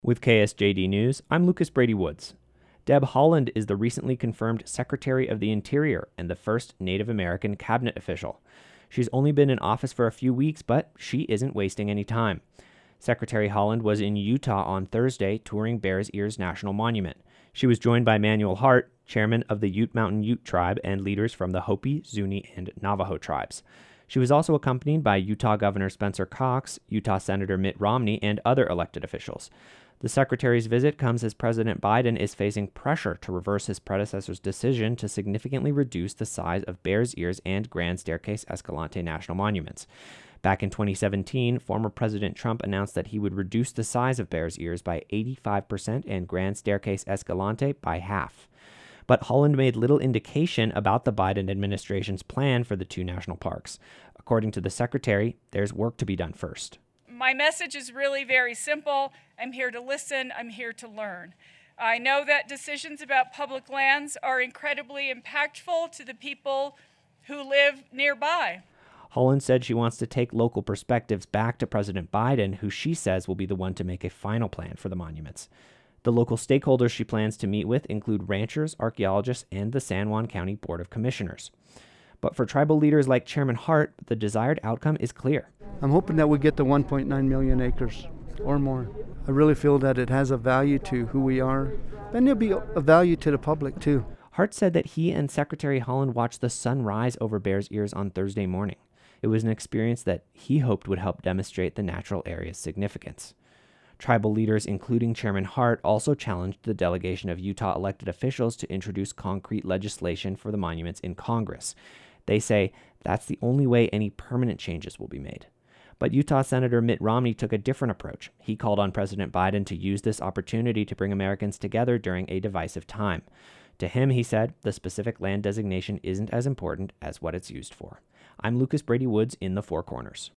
With KSJD News, I'm Lucas Brady Woods. Deb Haaland is the recently confirmed Secretary of the Interior and the first Native American cabinet official. She's only been in office for a few weeks, but she isn't wasting any time. Secretary Haaland was in Utah on Thursday touring Bears Ears National Monument. She was joined by Manuel Hart, chairman of the Ute Mountain Ute Tribe, and leaders from the Hopi, Zuni, and Navajo tribes. She was also accompanied by Utah Governor Spencer Cox, Utah Senator Mitt Romney, and other elected officials. The secretary's visit comes as President Biden is facing pressure to reverse his predecessor's decision to significantly reduce the size of Bears Ears and Grand Staircase Escalante national monuments. Back in 2017, former President Trump announced that he would reduce the size of Bears Ears by 85% and Grand Staircase Escalante by half. But Haaland made little indication about the Biden administration's plan for the two national parks. According to the secretary, there's work to be done first. My message is really very simple. I'm here to listen. I'm here to learn. I know that decisions about public lands are incredibly impactful to the people who live nearby. Haaland said she wants to take local perspectives back to President Biden, who she says will be the one to make a final plan for the monuments. The local stakeholders she plans to meet with include ranchers, archaeologists, and the San Juan County Board of Commissioners. But for tribal leaders like Chairman Hart, the desired outcome is clear. I'm hoping that we get the 1.9 million acres or more. I really feel that it has a value to who we are, and there'll be a value to the public too. Hart said that he and Secretary Haaland watched the sun rise over Bears Ears on Thursday morning. It was an experience that he hoped would help demonstrate the natural area's significance. Tribal leaders, including Chairman Hart, also challenged the delegation of Utah elected officials to introduce concrete legislation for the monuments in Congress. They say that's the only way any permanent changes will be made. But Utah Senator Mitt Romney took a different approach. He called on President Biden to use this opportunity to bring Americans together during a divisive time. To him, he said, the specific land designation isn't as important as what it's used for. I'm Lucas Brady Woods in the Four Corners.